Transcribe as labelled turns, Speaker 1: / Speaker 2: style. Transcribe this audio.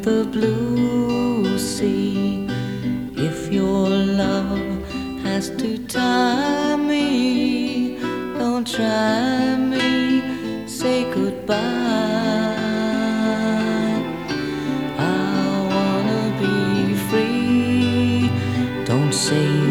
Speaker 1: the blue sea. If your love has to tie me, don't try me, say goodbye. I wanna be free, don't say